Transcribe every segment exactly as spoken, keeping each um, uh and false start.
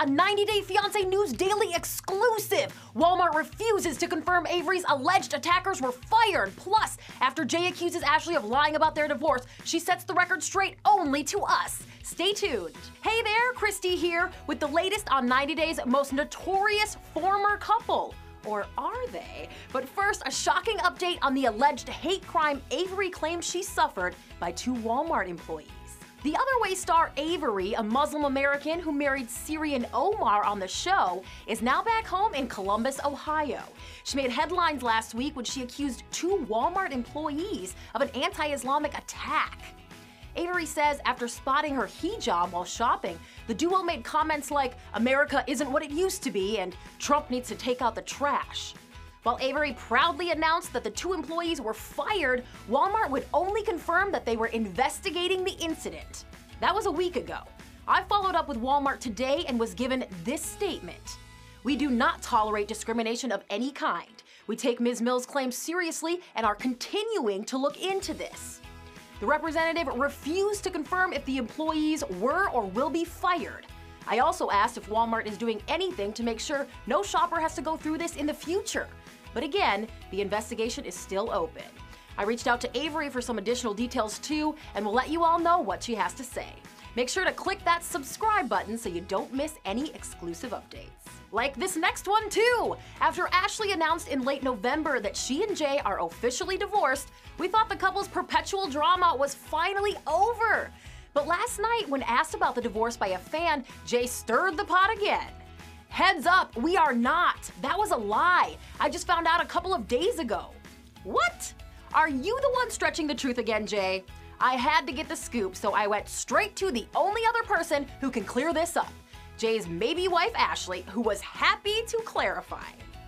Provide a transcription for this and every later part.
A ninety day Fiancé News Daily exclusive! Walmart refuses to confirm Avery's alleged attackers were fired. Plus, after Jay accuses Ashley of lying about their divorce, she sets the record straight only to us. Stay tuned. Hey there, Christy here with the latest on ninety day's most notorious former couple. Or are they? But first, a shocking update on the alleged hate crime Avery claims she suffered by two Walmart employees. The Other Way star Avery, a Muslim American who married Syrian Omar on the show, is now back home in Columbus, Ohio. She made headlines last week when she accused two Walmart employees of an anti-Islamic attack. Avery says after spotting her hijab while shopping, the duo made comments like, "America isn't what it used to be," and "Trump needs to take out the trash." While Avery proudly announced that the two employees were fired, Walmart would only confirm that they were investigating the incident. That was a week ago. I followed up with Walmart today and was given this statement. "We do not tolerate discrimination of any kind. We take Miz Mills' claims seriously and are continuing to look into this." The representative refused to confirm if the employees were or will be fired. I also asked if Walmart is doing anything to make sure no shopper has to go through this in the future. But again, the investigation is still open. I reached out to Avery for some additional details too, and will let you all know what she has to say. Make sure to click that subscribe button so you don't miss any exclusive updates. Like this next one too! After Ashley announced in late November that she and Jay are officially divorced, we thought the couple's perpetual drama was finally over. But last night, when asked about the divorce by a fan, Jay stirred the pot again. "Heads up, we are not. That was a lie. I just found out a couple of days ago." What? Are you the one stretching the truth again, Jay? I had to get the scoop, so I went straight to the only other person who can clear this up. Jay's maybe wife, Ashley, who was happy to clarify.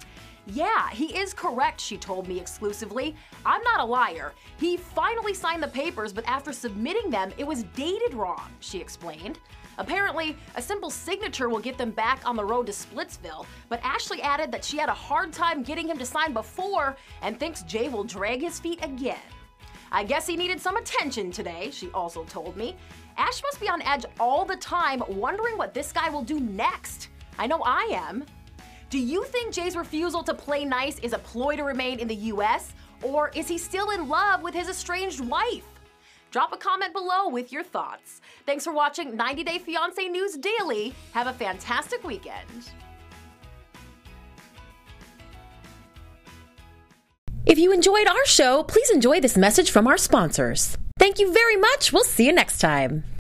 "Yeah, he is correct," she told me exclusively. "I'm not a liar. He finally signed the papers, but after submitting them, it was dated wrong," she explained. Apparently, a simple signature will get them back on the road to Splitsville, but Ashley added that she had a hard time getting him to sign before and thinks Jay will drag his feet again. "I guess he needed some attention today," she also told me. Ash must be on edge all the time, wondering what this guy will do next. I know I am. Do you think Jay's refusal to play nice is a ploy to remain in the U S, or is he still in love with his estranged wife? Drop a comment below with your thoughts. Thanks for watching ninety day Fiancé News Daily. Have a fantastic weekend. If you enjoyed our show, please enjoy this message from our sponsors. Thank you very much. We'll see you next time.